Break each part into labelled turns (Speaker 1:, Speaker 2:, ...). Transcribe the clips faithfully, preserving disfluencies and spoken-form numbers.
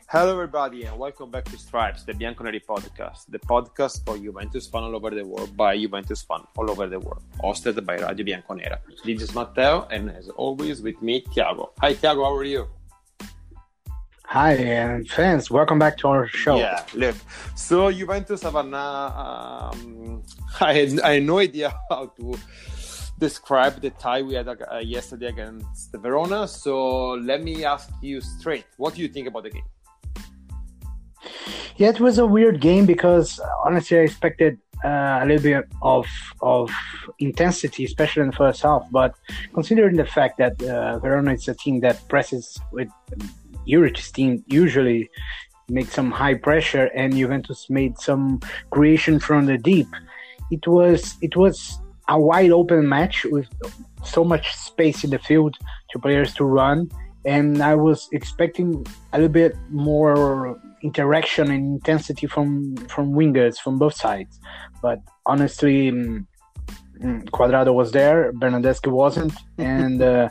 Speaker 1: Hello, everybody, and welcome back to Stripes, the Bianconeri podcast, the podcast for Juventus fan all over the world by Juventus fan all over the world, hosted by Radio Bianconera. This is Matteo, and as always, with me, Thiago. Hi, Thiago, how are you?
Speaker 2: Hi, and fans, welcome back to our show.
Speaker 1: Yeah, look, so Juventus have an, uh, um, I, had, I had no idea how to describe the tie we had uh, yesterday against Verona, so let me ask you straight, what do you think about the game?
Speaker 2: Yeah, it was a weird game because honestly I expected uh, a little bit of of intensity, especially in the first half. But considering the fact that uh, Verona is a team that presses with Juric's team, usually makes some high pressure, and Juventus made some creation from the deep, it was it was a wide open match with so much space in the field to players to run, and I was expecting a little bit more interaction and intensity from from wingers from both sides. But honestly, um, Cuadrado was there, Bernardeschi wasn't, and uh,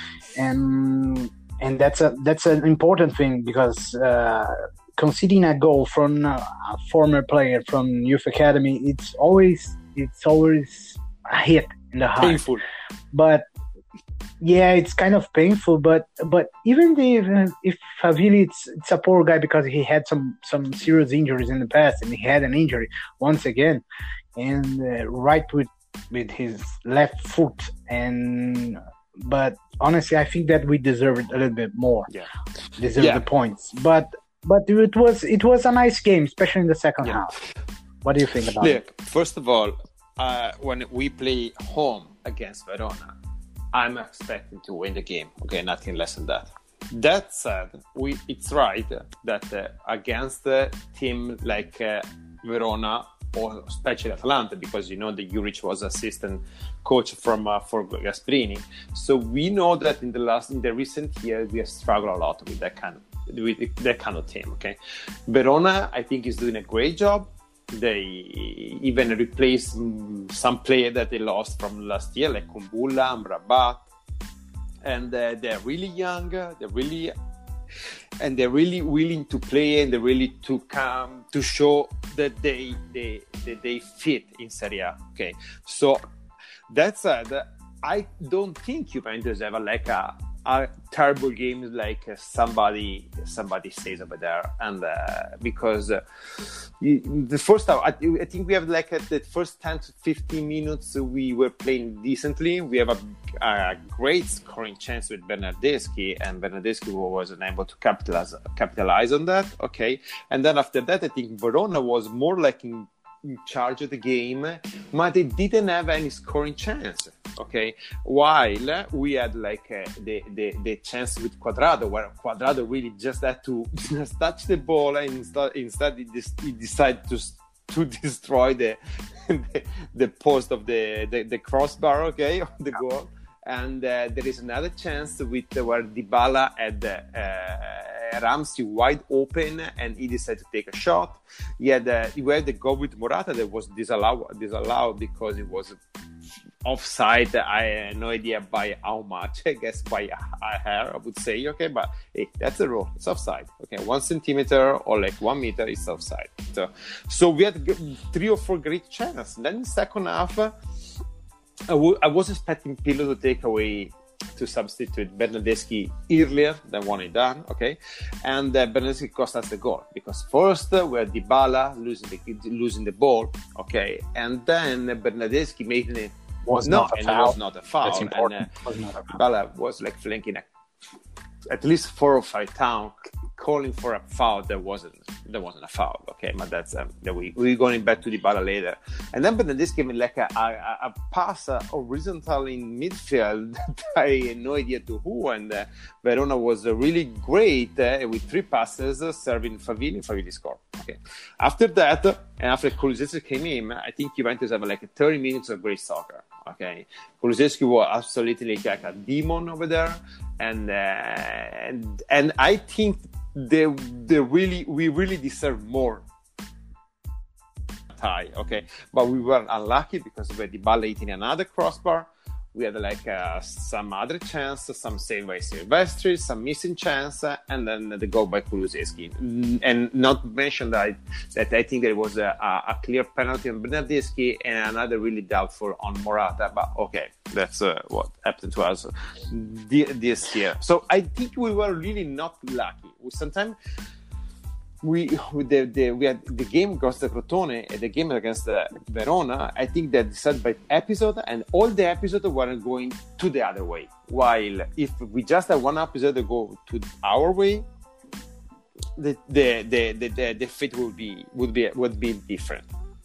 Speaker 2: and and that's a that's an important thing because uh, conceding a goal from a former player from youth academy, it's always it's always a hit in the heart.
Speaker 1: Painful,
Speaker 2: but. Yeah, it's kind of painful, but but even if if Havili, it's it's a poor guy because he had some, some serious injuries in the past, and he had an injury once again, and uh, right with with his left foot, and but honestly, I think that we deserved a little bit more.
Speaker 1: Yeah,
Speaker 2: deserved
Speaker 1: yeah.
Speaker 2: the points, but but it was it was a nice game, especially in the second
Speaker 1: yeah.
Speaker 2: half. What do you think about
Speaker 1: Look,
Speaker 2: it?
Speaker 1: Look, first of all, uh, when we play home against Verona, I'm expecting to win the game. Okay, nothing less than that. That said, we it's right that uh, against a team like uh, Verona, or especially Atalanta, because you know that Juric was assistant coach from uh, for Gasperini, so we know that in the last in the recent year we have struggled a lot with that kind of with that kind of team. Okay, Verona, I think, is doing a great job. They even replaced some players that they lost from last year, like Kumbulla, Amrabat, and uh, they're really young. They're really and they're really willing to play, and they're really to come to show that they they that they fit in Serie A. Okay, so that said, I don't think Juventus have a, like a. a terrible games like uh, somebody somebody stays over there, and uh, because uh, you, the first time I, I think we have like at the first ten to fifteen minutes we were playing decently. We have a, a great scoring chance with Bernardeschi, and Bernardeschi wasn't able to capitalize capitalize on that. Okay, and then after that I think Verona was more like in, in charge of the game, but they didn't have any scoring chance. Okay, while we had like uh, the, the the chance with Cuadrado, where Cuadrado really just had to just touch the ball, and instead, instead he, dis- he decided to to destroy the the, the post of the, the, the crossbar, okay, of the goal. And uh, there is another chance with uh, where Dybala had uh, Ramsey wide open, and he decided to take a shot. He had uh, he had the goal with Morata that was disallowed disallowed because it was offside. I had no idea by how much. I guess by a, a hair, I would say. Okay, but hey, that's the rule. It's offside. Okay, one centimeter or like one meter is offside. So, so we had three or four great chances. Then in the second half, I, w- I was expecting Pirlo to take away, to substitute Bernardeschi earlier than what he done, okay? And uh, Bernardeschi cost us the goal, because first uh, we had Dybala losing the losing the ball, okay? And then uh, Bernardeschi made it
Speaker 2: was
Speaker 1: no,
Speaker 2: not a
Speaker 1: and
Speaker 2: foul.
Speaker 1: it was not a foul.
Speaker 2: That's important.
Speaker 1: And, uh,
Speaker 2: was not a foul.
Speaker 1: Dybala was like flanking a, at least four or five times, calling for a foul that wasn't that wasn't a foul, okay? But that's um, that we we're going back to Dybala later. And then Bernardeschi gave me like a, a, a pass uh, horizontal in midfield that I had no idea to who, and uh, Verona was uh, really great uh, with three passes uh, serving Favini. Favini scored. Okay. After that, uh, and after Kulusevski came in, I think Juventus have like thirty minutes of great soccer. Okay, Kulusevski was absolutely like a demon over there, and uh, and and I think they they really we really deserve more tie. Okay, but we were unlucky because we had Dybala hitting another crossbar. we had like uh, some other chance, some save by Silvestri, some missing chance, uh, and then the goal by Kulusevski. And not mention that, that I think there was a, a clear penalty on Bernardeschi and another really doubtful on Morata. But okay, that's uh, what happened to us this year. So I think we were really not lucky. We sometimes we the, the we had the game against the Crotone and the game against the Verona. I think that decided by episode, and all the episodes were going to the other way. While if we just had one episode to go to our way, the the the the, the, the fate would be would be would be different.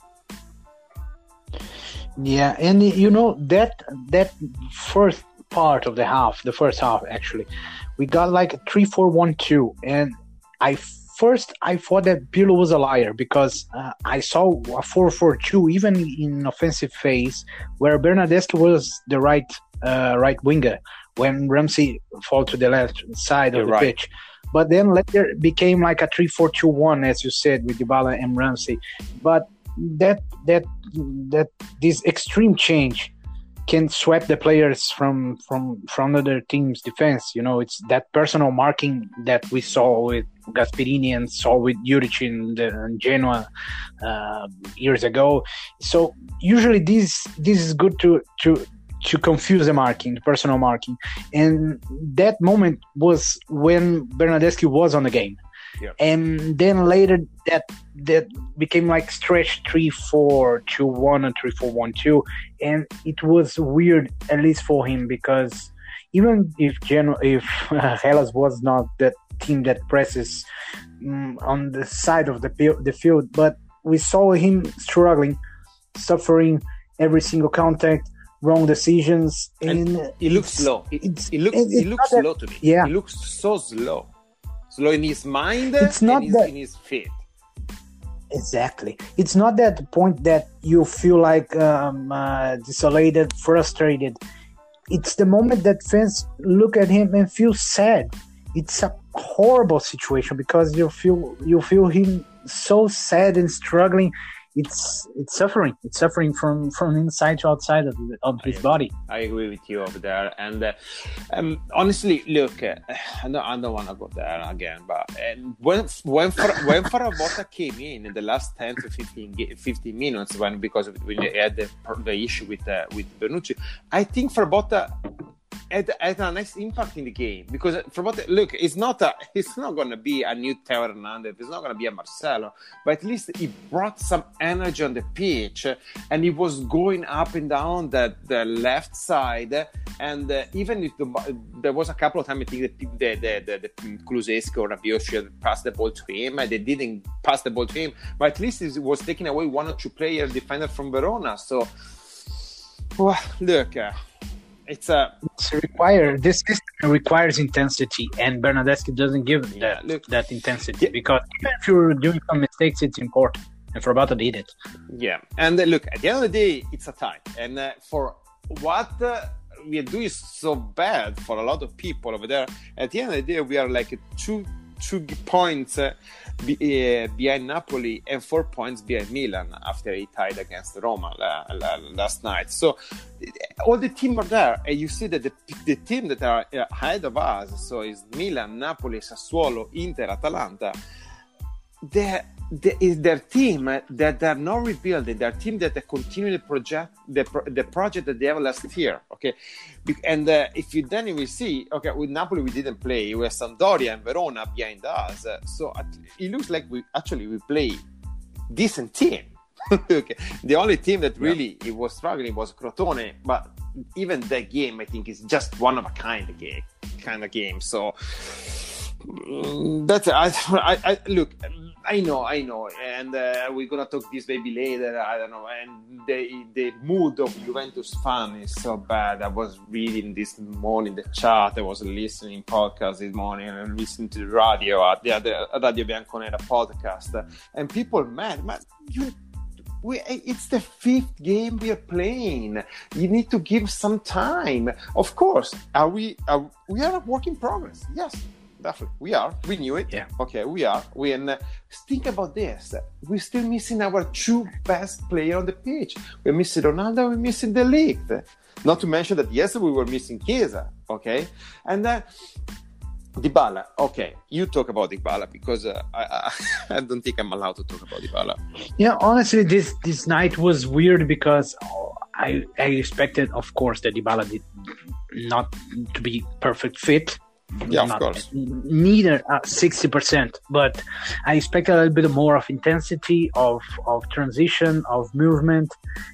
Speaker 2: Yeah, and you know that that first part of the half, the first half actually, we got like a three four one two, and I. First, I thought that Pirlo was a liar because uh, I saw a four four two even in offensive phase where Bernardeschi was the right uh, right winger when Ramsey fall to the left side
Speaker 1: You're
Speaker 2: of the
Speaker 1: right.
Speaker 2: pitch. But then later it became like a three four two one, as you said, with Dybala and Ramsey. But that that that this extreme change can sweep the players from from from other teams' defense. You know, it's that personal marking that we saw with Gasperini and saw with Juric in, the, in Genoa uh, years ago. So usually this this is good to to to confuse the marking, the personal marking, and that moment was when Bernardeschi was on the game.
Speaker 1: Yeah.
Speaker 2: And then later that that became like stretch three four two one and three four one two, and it was weird, at least for him, because even if Gen- if uh, Hellas was not that team that presses um, on the side of the the field, but we saw him struggling, suffering every single contact, wrong decisions, and,
Speaker 1: and it looks slow. It, it looks
Speaker 2: it,
Speaker 1: it looks
Speaker 2: that,
Speaker 1: slow to me.
Speaker 2: Yeah,
Speaker 1: it looks so slow. Slow in his mind
Speaker 2: it's
Speaker 1: and
Speaker 2: not
Speaker 1: his,
Speaker 2: that,
Speaker 1: in his feet.
Speaker 2: Exactly. It's not that point that you feel like um, uh, desolated, frustrated. It's the moment that fans look at him and feel sad. It's a horrible situation because you feel you feel him so sad and struggling. It's it's suffering. It's suffering from, from inside to outside of, the, of his
Speaker 1: I
Speaker 2: body.
Speaker 1: I agree with you over there. And uh, um, honestly, look, uh, I don't, I don't want to go there again. But uh, when when Far- when Farabota came in in the last ten to fifteen, fifteen minutes, when because we had the, the issue with uh, with Bonucci, I think Farabota had, had a nice impact in the game because Farabota, look, it's not a, it's not going to be a new Teo Hernandez, it's not going to be a Marcelo, but at least he brought some energy on the pitch, and he was going up and down the, the left side, and uh, even if the, there was a couple of times I think the the the, the, the Kulusevski or Rabiot should pass the ball to him, and they didn't pass the ball to him, but at least it was taking away one or two players defender from Verona. So, well, look. Uh, It's a
Speaker 2: it's require this system requires intensity, and Bernardeschi doesn't give
Speaker 1: yeah,
Speaker 2: that
Speaker 1: look,
Speaker 2: that intensity
Speaker 1: yeah.
Speaker 2: because even if you're doing some mistakes, it's important. And Farabota did it.
Speaker 1: Yeah, and uh, look, at the end of the day, it's a tie, and uh, for what uh, we are doing so bad for a lot of people over there, at the end of the day, we are like two two points uh, be, uh, behind Napoli and four points behind Milan after he tied against Roma la, la, last night. So all the teams are there, and you see that the, the team that are ahead of us, so is Milan, Napoli, Sassuolo, Inter, Atalanta, they The, is their team that they're not rebuilding, their team that they continue the project, the, the project that they have last year. Okay, and uh, if you then you will see, okay, with Napoli we didn't play, we have Sampdoria and Verona behind us, so it looks like we actually we play decent team. Okay, the only team that really yeah. it was struggling was Crotone, but even that game I think is just one of a kind of game, kind of game. So that's I, I, I look. I know, I know, and uh, we're gonna talk this maybe later. I don't know, and the the mood of Juventus fan is so bad. I was reading this morning the chat. I was listening podcast this morning and listening to the radio at the other Radio Bianconera podcast, and people mad, man. You, we, it's the fifth game we are playing. You need to give some time. Of course, are we? Are, we are a work in progress. Yes. definitely. We are. We knew it.
Speaker 2: Yeah.
Speaker 1: Okay, we are. We and uh, think about this. We're still missing our two best players on the pitch. We're missing Ronaldo. We're missing De Ligt. Not to mention that yesterday we were missing Chiesa. Okay, and then. Uh, Dybala, okay, you talk about Dybala because uh, I, I I don't think I'm allowed to talk about Dybala.
Speaker 2: Yeah, honestly, this this night was weird because I I expected, of course, that Dybala did not to be perfect fit.
Speaker 1: Yeah,
Speaker 2: not,
Speaker 1: of course.
Speaker 2: Neither sixty percent, but I expected a little bit more of intensity, of of transition, of movement,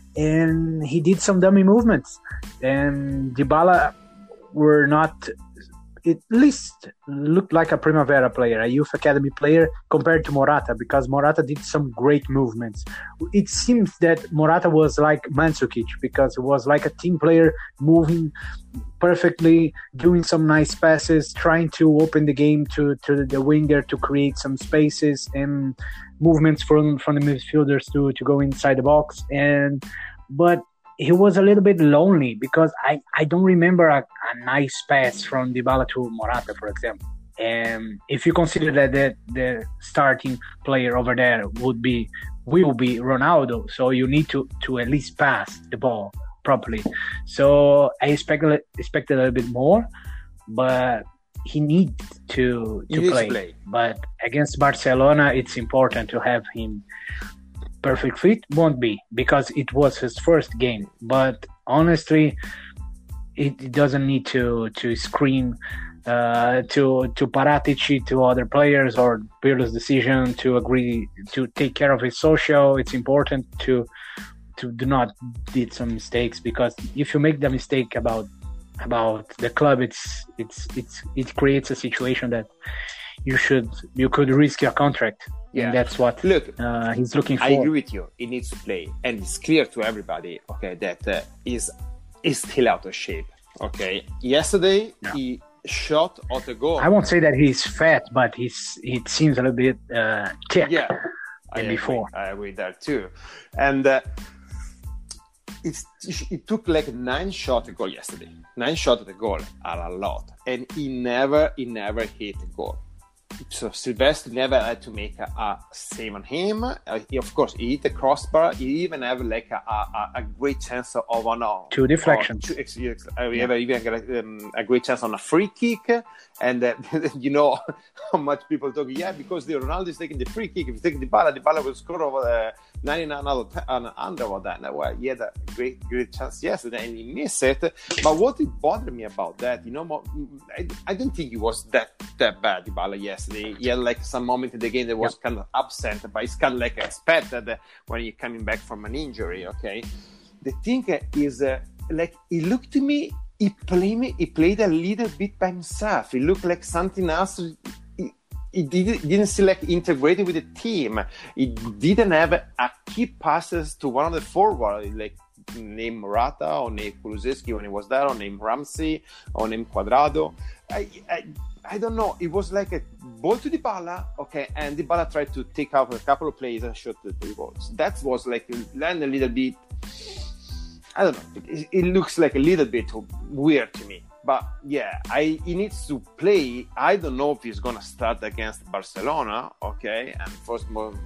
Speaker 2: and he did some dummy movements. And Dybala were not. At least looked like a Primavera player, a youth academy player compared to Morata, because Morata did some great movements. It seems that Morata was like Mandzukic, because it was like a team player moving perfectly, doing some nice passes, trying to open the game to, to the winger to create some spaces and movements from, from the midfielders to, to go inside the box. And but he was a little bit lonely because I, I don't remember a, a nice pass from Dybala to Morata, for example. And if you consider that the, the starting player over there would be will be Ronaldo, so you need to, to at least pass the ball properly. So I expected expected a little bit more, but he needs to to play. play. But against Barcelona, it's important to have him. Perfect fit won't be because it was his first game, but honestly it, it doesn't need to to scream uh, to to Paratici, to other players, or Pirlo's decision to agree to take care of his social. It's important to to do not did some mistakes, because if you make the mistake about about the club, it's it's it's it creates a situation that you should you could risk your contract. Yeah, and that's what Look, uh, he's looking for.
Speaker 1: I agree with you. He needs to play, and it's clear to everybody, okay, that uh, he's, he's still out of shape. Okay, yesterday yeah. he shot at the goal.
Speaker 2: I won't say that he's fat, but he's it seems a little bit uh, thick
Speaker 1: yeah,
Speaker 2: than
Speaker 1: I
Speaker 2: before.
Speaker 1: Agree. I agree with that too, and uh, it's it took like nine shots at goal yesterday. Nine shots at the goal are a lot, and he never he never hit a goal. So Silvestri never had to make a, a save on him. Uh, he, of course, he hit the crossbar. He even have like a, a, a great chance of an uh,
Speaker 2: two deflections.
Speaker 1: Two, ex, ex, uh, we yeah. have even a, um, a great chance on a free kick. And uh, you know how much people talk. Yeah, because the Ronaldo is taking the free kick. If you take the Dybala, the Dybala will score over uh, ninety-nine out of ten, under or that. Now, well, he had a great, great chance yesterday, and he missed it. But what it bothered me about that, you know, I, I don't think he was that that bad, Dybala, yesterday. He had like some moment in the game that was yeah. kind of absent, but it's kind of like expected when you're coming back from an injury. Okay, the thing is, uh, like, he looked to me. He played, he played a little bit by himself. He looked like something else. He, he didn't, didn't see like integrated with the team. He didn't have a key passes to one of the forwards, like named Morata or named Kulusevski when he was there, or named Ramsey or named Cuadrado. I, I, I don't know. It was like a ball to Dybala, okay, and Dybala tried to take out a couple of plays and shot the three balls. That was like land a little bit. I don't know. It, it looks like a little bit weird to me. But yeah, I he needs to play. I don't know if he's gonna start against Barcelona, okay. And first,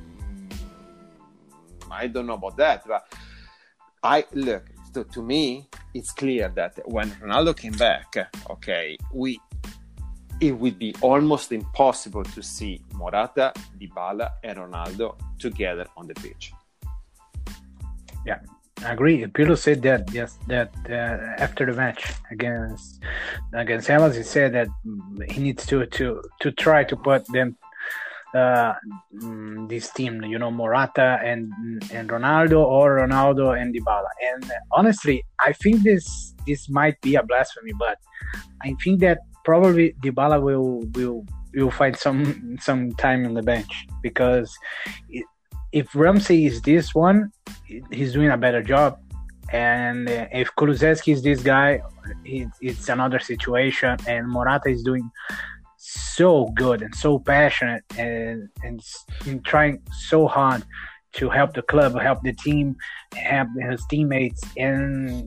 Speaker 1: I don't know about that. But I look to, to me, it's clear that when Ronaldo came back, okay, we it would be almost impossible to see Morata, Dybala, and Ronaldo together on the pitch.
Speaker 2: Yeah. I agree. Pirlo said that yes, that uh, after the match against against Hellas, he said that he needs to to to try to put them uh, this team, you know, Morata and and Ronaldo, or Ronaldo and Dybala. And honestly, I think this this might be a blasphemy, but I think that probably Dybala will will will find some some time on the bench, because It, if Ramsey is this one, he's doing a better job. And if Kulusevski is this guy, it, it's another situation. And Morata is doing so good and so passionate and, and trying so hard to help the club, help the team, help his teammates. And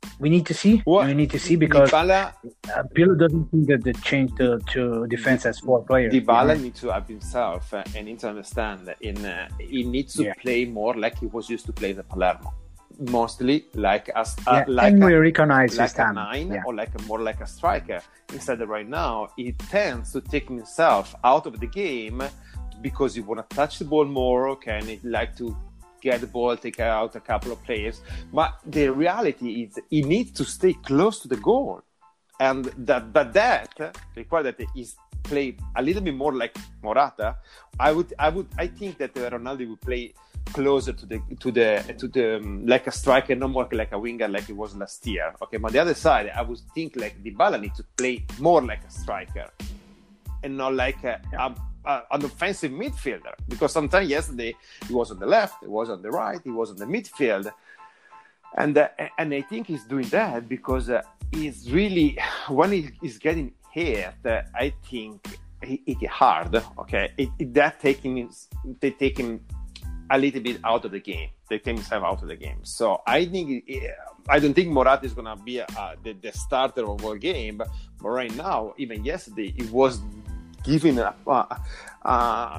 Speaker 2: we need to see.
Speaker 1: What?
Speaker 2: We need to see because
Speaker 1: Dybala,
Speaker 2: uh, Pirlo doesn't think that the change to, to defense has four players.
Speaker 1: Dybala
Speaker 2: yeah.
Speaker 1: needs to up himself uh, and needs to understand that in uh, he needs to
Speaker 2: Yeah.
Speaker 1: play more like he was used to play the Palermo, mostly like as uh,
Speaker 2: Yeah,
Speaker 1: like
Speaker 2: and
Speaker 1: a,
Speaker 2: we recognize his
Speaker 1: like a
Speaker 2: time.
Speaker 1: nine
Speaker 2: Yeah.
Speaker 1: or like a, more like a striker. Instead of right now, he tends to take himself out of the game because he want to touch the ball more. Okay, and he like to get the ball, take out a couple of players. But the reality is he needs to stay close to the goal. And that, but that requires that he's played a little bit more like Morata. I would, I would, I think that Ronaldo would play closer to the, to the, to the, um, like a striker, not more like a winger, like it was last year. Okay, but the other side, I would think like Dybala needs to play more like a striker, and not like a, a Uh, an offensive midfielder, because sometimes yesterday he was on the left, he was on the right, he was on the midfield, and uh, and I think he's doing that because uh, he's really, when he is getting hit, uh, I think it, it hard. Okay, it, it, that taking they take him a little bit out of the game. They take himself out of the game. So I think it, I don't think Morata is gonna be a, a, the, the starter of our game, but right now, even yesterday, it was giving a, uh, uh,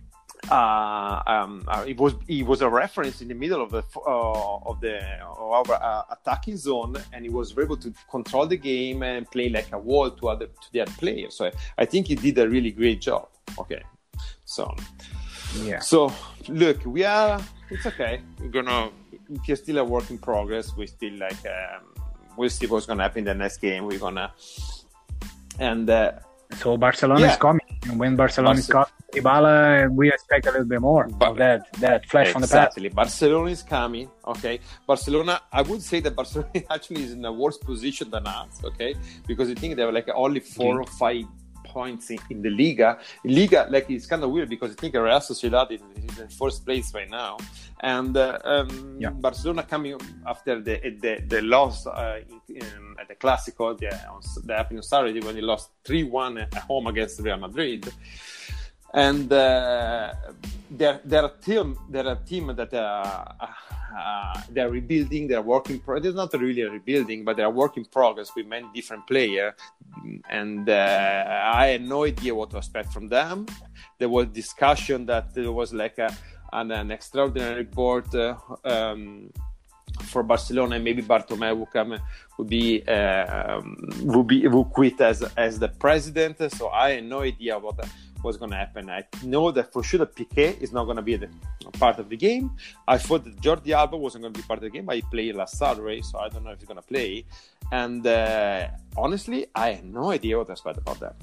Speaker 1: uh, um, uh, it was it was a reference in the middle of the uh, of the of our uh, attacking zone, and he was able to control the game and play like a wall to other to the other players. So I, I think he did a really great job. Okay, so
Speaker 2: yeah.
Speaker 1: So look, we are. It's okay. We're gonna. It's still a work in progress. We still like. Um, we'll see what's gonna happen in the next game. We're gonna and. Uh,
Speaker 2: So Barcelona
Speaker 1: yeah.
Speaker 2: is coming, and when Barcelona
Speaker 1: Barce-
Speaker 2: is coming, Dybala, we expect a little bit more
Speaker 1: But-
Speaker 2: of that that flash from the past.
Speaker 1: Exactly. Barcelona is coming. Okay. Barcelona, I would say that Barcelona actually is in a worse position than us. Okay, because I think they have like only four
Speaker 2: Okay.
Speaker 1: or five points in, in the Liga. In Liga, like it's kind of weird because I think Real Sociedad is, is in first place right now, and uh, um,
Speaker 2: Yeah.
Speaker 1: Barcelona coming after the the, the loss uh, in, in, at the Clásico, the, on, the happened on Saturday when they lost three one at home against Real Madrid. And uh, they're, they're a team. They're a team that uh, uh, they're rebuilding. They're working. Pro- it's not really a rebuilding, but they're work in progress with many different players. And uh, I had no idea what to expect from them. There was discussion that there was like a, an, an extraordinary report uh, um, for Barcelona, and maybe Bartomeu would come, would be uh, um, would be would quit as as the president. So I had no idea what. The, what's going to happen. I know that for sure that Piqué is not going to be the part of the game. I thought that Jordi Alba wasn't going to be part of the game, but he played last Saturday, so I don't know if he's going to play. And uh, honestly, I have no idea what to expect about that.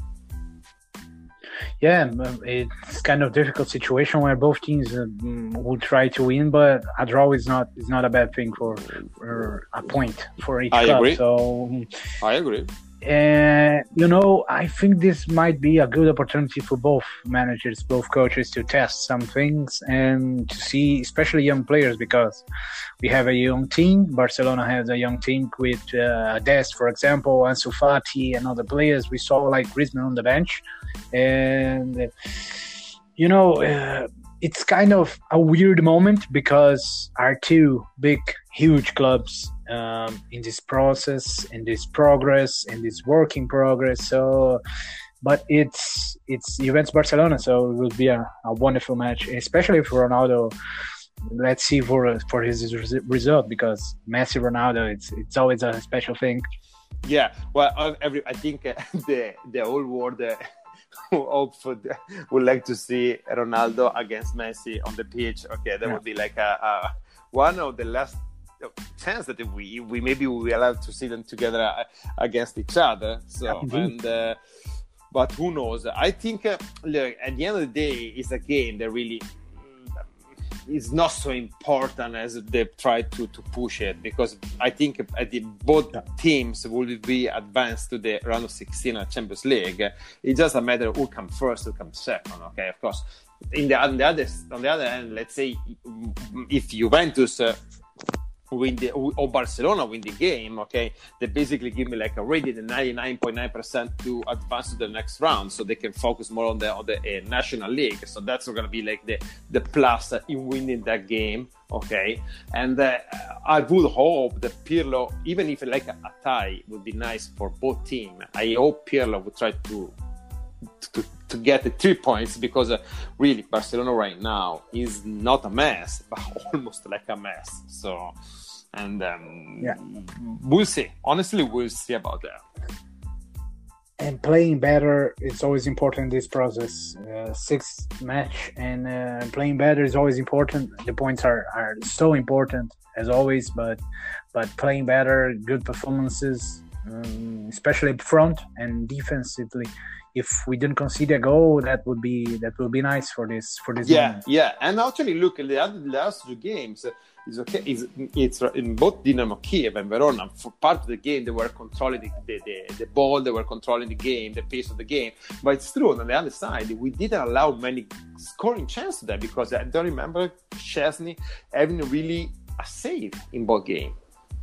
Speaker 2: Yeah, it's kind of difficult situation where both teams uh, will try to win, but a draw is not is not a bad thing for, for a point for each
Speaker 1: I
Speaker 2: club.
Speaker 1: agree.
Speaker 2: So
Speaker 1: I agree.
Speaker 2: And, you know, I think this might be a good opportunity for both managers, both coaches to test some things and to see, especially young players, because we have a young team. Barcelona has a young team with uh, Dest, for example, Ansu Fati and other players. We saw like Griezmann on the bench. And, you know, uh, it's kind of a weird moment because our two big, huge clubs um, in this process, in this progress, in this work in progress. So, but it's it's Juventus Barcelona, so it will be a, a wonderful match, especially for Ronaldo. Let's see for for his result, because Messi, Ronaldo, it's it's always a special thing.
Speaker 1: Yeah, well, every I think uh, the the whole world. Uh, hope for the, would like to see Ronaldo against Messi on the pitch. Okay, that yeah. would be like a, a one of the last chance that we we maybe we allowed to see them together against each other. So yeah, and uh, but who knows? I think uh, look, at the end of the day, it's a game that really is not so important as they try to, to push it, because I think at the, both yeah. teams will be advanced to the round of sixteen at Champions League. It's just a matter of who comes first, who comes second. Okay, of course. In the on the other on the other hand, let's say if Juventus uh, win the or Barcelona win the game, okay, they basically give me like already the ninety-nine point nine percent to advance to the next round, so they can focus more on the on the uh, National League. So that's going to be like the the plus in winning that game, okay. And uh, I would hope that Pirlo, even if like a, a tie would be nice for both teams, I hope Pirlo would try to to, to get the three points, because uh, really Barcelona right now is not a mess, but almost like a mess. So, and um,
Speaker 2: yeah,
Speaker 1: we'll see. Honestly, we'll see about that.
Speaker 2: And playing better is always important in this process. Uh, sixth match and uh, playing better is always important. The points are, are so important as always, but but playing better, good performances, um, especially up front and defensively. If we didn't concede a goal, that would be that would be nice for this for this.
Speaker 1: Yeah,
Speaker 2: moment.
Speaker 1: yeah, and actually, look, the other last two games is okay. Is it's in both Dynamo Kiev and Verona. For part of the game, they were controlling the, the, the, the ball, they were controlling the game, the pace of the game. But it's true, on the other side, we didn't allow many scoring chances there, because I don't remember Szczesny having really a save in both games.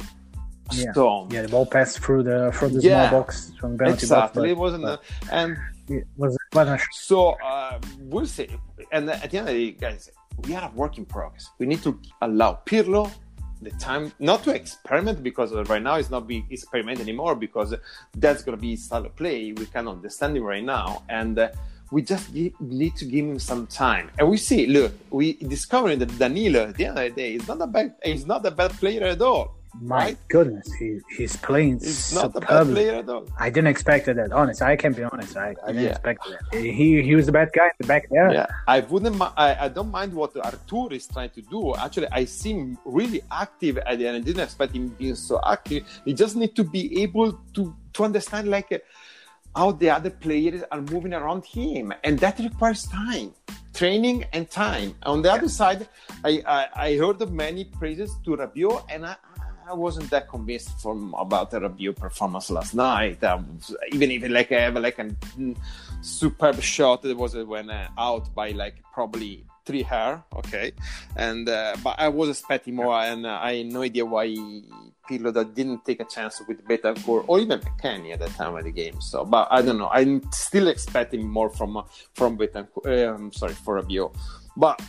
Speaker 2: Yeah,
Speaker 1: so,
Speaker 2: yeah, the ball passed through the through the
Speaker 1: yeah,
Speaker 2: small box from penalty
Speaker 1: exactly.
Speaker 2: box. But,
Speaker 1: it wasn't,
Speaker 2: but,
Speaker 1: uh, and
Speaker 2: it was wasn't sure.
Speaker 1: So uh, we'll see. And at the end of the day, guys, we are a work in progress. We need to allow Pirlo the time not to experiment, because right now it's not being experiment anymore, because that's going to be style of play. We cannot understand him right now, and uh, we just give, need to give him some time. And we see, look, we discovering that Danilo at the end of the day is not a bad, he's not a bad player at all.
Speaker 2: My
Speaker 1: right?
Speaker 2: goodness, he, he's playing
Speaker 1: He's not
Speaker 2: superbly.
Speaker 1: a bad player at all.
Speaker 2: I didn't expect that. Honest, I can be honest. I, I didn't
Speaker 1: Yeah.
Speaker 2: expect that. He he was the bad guy in the back there.
Speaker 1: Yeah, I wouldn't. mi- I, I don't mind what Artur is trying to do. Actually, I see him really active at the end. I didn't expect him being so active. He just need to be able to to understand like uh, how the other players are moving around him, and that requires time, training, and time. On the other side, I I, I heard of many praises to Rabiot, and I. I wasn't that convinced from about the Rabiot performance last night. Um, even if like I have like a mm, superb shot, it was uh, when uh, out by like probably three hair, okay. And uh, but I was expecting more, and uh, I had no idea why Pirlo that didn't take a chance with Betancourt or even McKennie at that time of the game. So, but I don't know. I'm still expecting more from uh, from Betancourt. Um, sorry, for Rabiot, but.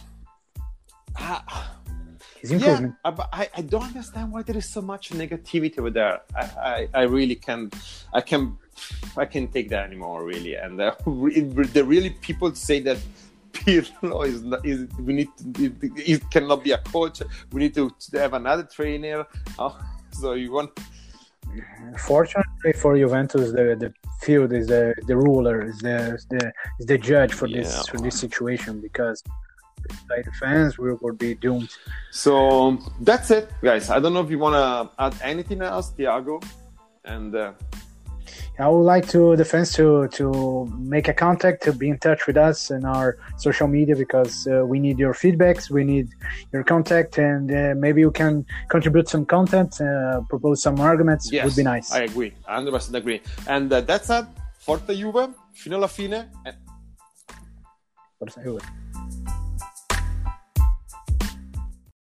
Speaker 1: Uh, Yeah, uh, but I, I don't understand why there is so much negativity over there. I, I, I really can, I can, I can take that anymore, really. And uh, the really people say that Pirlo is, not, is we need to, it cannot be a coach. We need to have another trainer. Oh, so you want?
Speaker 2: Fortunately for Juventus, the the field is the the ruler, is the is the is the judge for
Speaker 1: Yeah.
Speaker 2: this for this situation, because. Like the fans, we would be doomed.
Speaker 1: So that's it, guys. I don't know if you want to add anything else, Thiago. And uh...
Speaker 2: I would like to the fans to to make a contact, to be in touch with us in our social media, because uh, we need your feedbacks, we need your contact, and uh, maybe you can contribute some content, uh, propose some arguments.
Speaker 1: Yes,
Speaker 2: would be nice.
Speaker 1: I agree. one hundred percent agree. And uh, that's it. Forza Juve, fino alla fine. And...
Speaker 2: Forza Juve.